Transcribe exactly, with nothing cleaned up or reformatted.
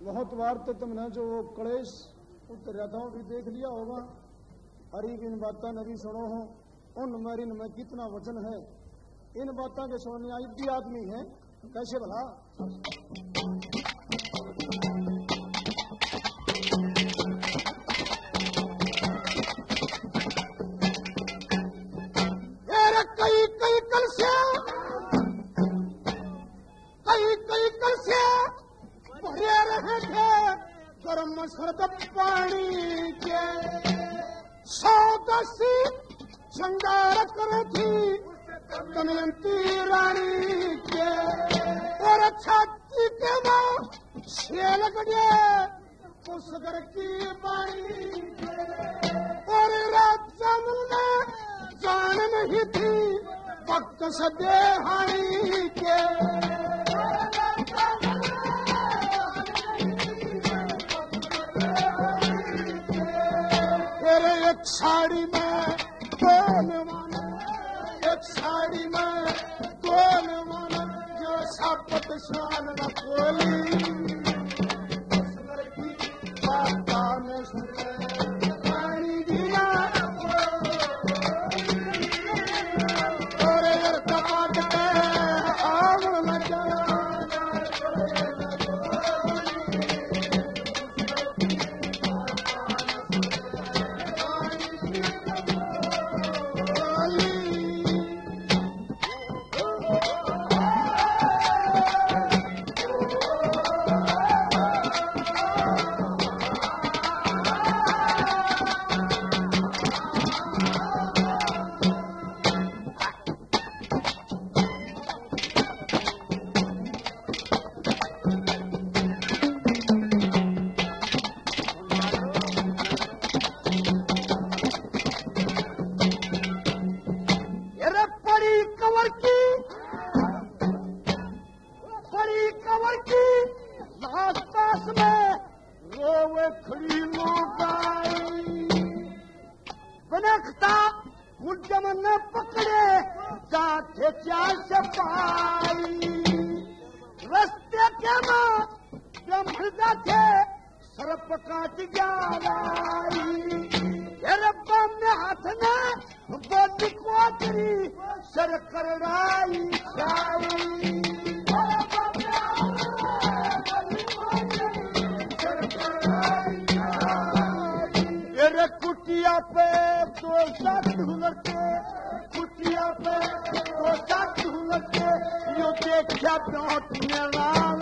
बहुत बार तो तुमने जो वो कलेश उतरा था भी देख लिया होगा। हरी इन बातें नरी सुनो हो, उन मरीन में कितना वचन है। इन बातों के सुनने आई भी आदमी है कैसे भला। कई कई कल से कई कई कल से भरे रहे थे गर्म सर्द पानी के। सौ दसी श्रृंगार करे थी दमयंती रानी के। और छाती के मां शेल गड़े उस घर की बाणी के। और राजा ने जान नहीं थी वक्त सदे हानी के। तेरे एक साड़ी में कौन माना, एक साड़ी में कौन माना जो सापत शान न खोली। माता ने सुने पानी दिया पकड़े गाठे चार से पाई। रस्ते के मां ब्रह्मदा थे सर्प काट जाई। रब्बा में हाथ ने बोली कोतरी सर करड़ाई छाई। कुटिया पे दो साथ लड़के, कुटिया पे दो साथ लड़के, यो देखा प्याट में लाल